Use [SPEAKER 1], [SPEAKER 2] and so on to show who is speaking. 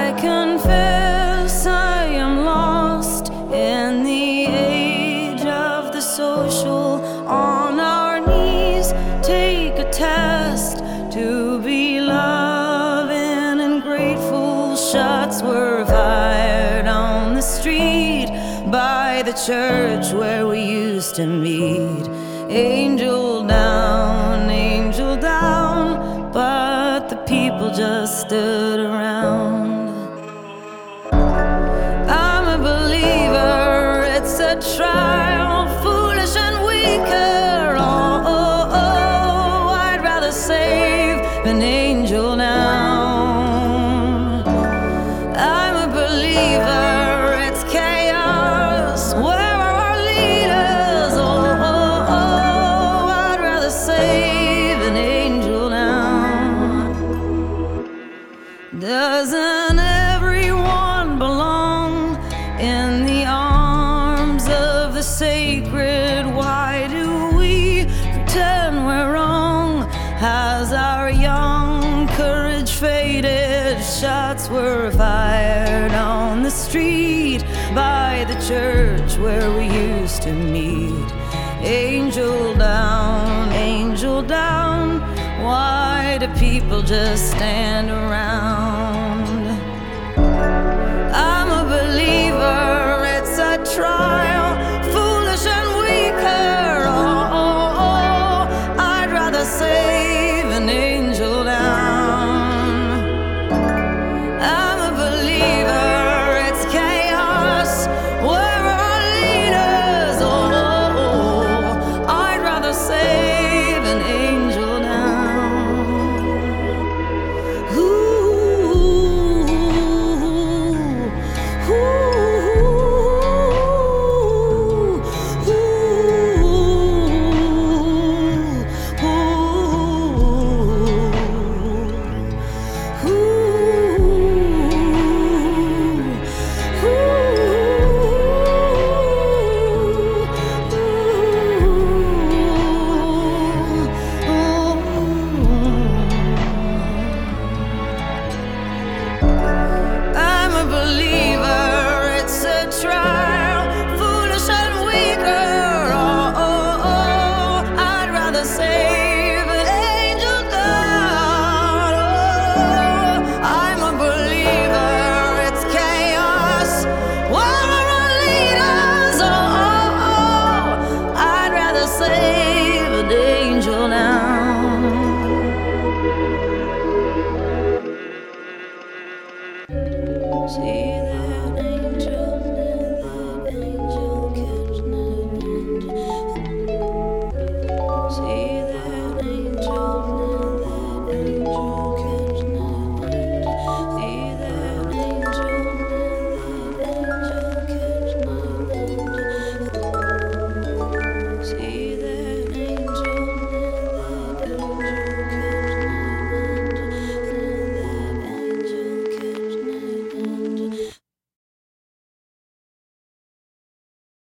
[SPEAKER 1] I confess I am lost in the age of the social. On our knees, take a test to be loving and grateful. Shots were fired on the street by the church where we used to meet. Angel down, but the people just stood around. I'm a believer, it's a trial, foolish and weaker. Oh, I'd rather save an angel down. I'm a believer, it's chaos. Where are our leaders? Oh, I'd rather save an angel down. Doesn't everyone belong in the arms of the sacred? Why do we pretend we're wrong? Has our young courage faded? Shots were fired on the street by the church where we used to meet. Angel down, why do people just stand around?